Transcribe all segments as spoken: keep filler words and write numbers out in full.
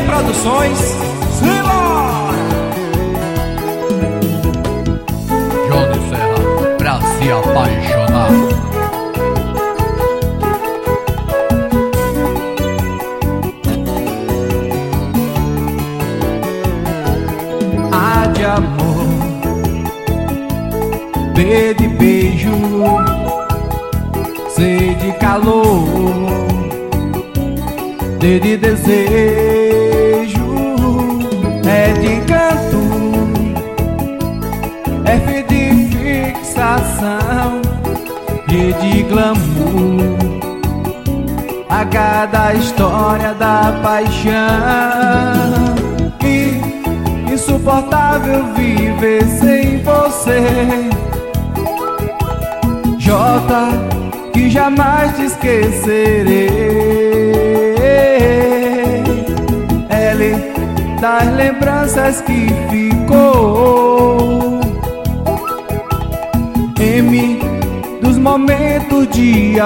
Produções. Simbora! Johnny Serra, pra se apaixonar. A de amor, B de beijo, C de calor, D de desejo, E de encanto, F de fixação, G de glamour, H da história da paixão. E insuportável viver sem você, J, que jamais te esquecerei, L, das lembranças que ficou, M, dos momentos de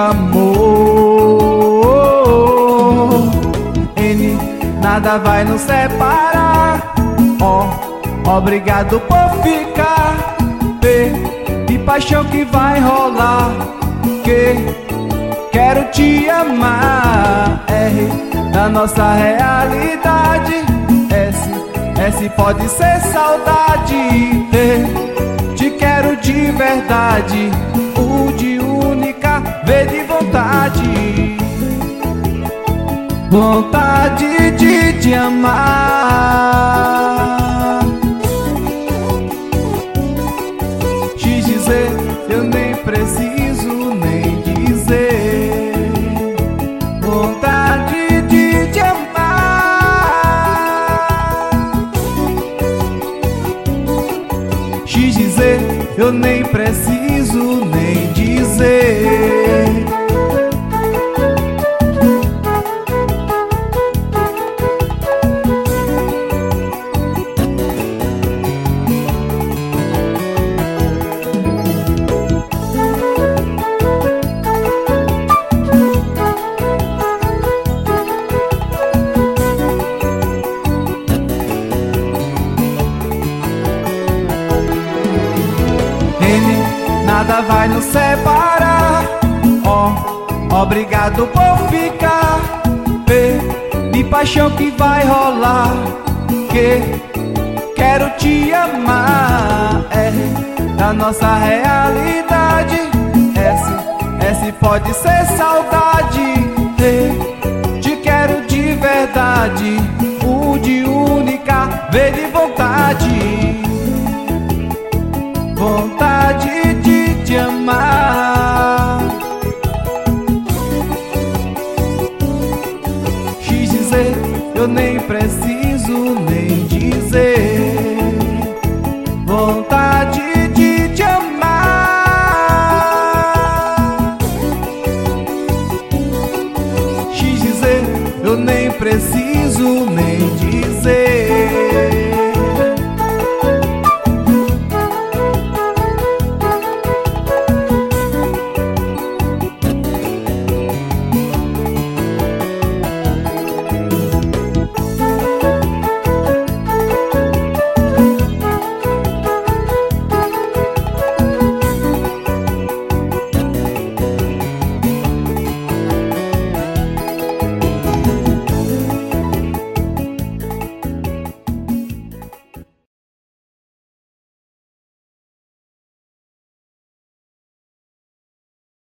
amor, N, nada vai nos separar, O, obrigado por ficar, P, de paixão que vai rolar, Q, quero te amar, R, da nossa realidade, S, S pode ser saudade, T, te quero de verdade, U de única, V de vontade, vontade de te amar. X de Z, eu nem preciso nem dizer, vontade de te amar. X de Z, eu nem preciso nem dizer. Nada vai nos separar, O, obrigado por ficar, P, de paixão que vai rolar, Q, quero te amar, R, da nossa realidade, S, S pode ser saudade, T, te quero de verdade, U de única, V de vontade, vontade de te amar. X de Z, eu nem preciso nem dizer, vontade de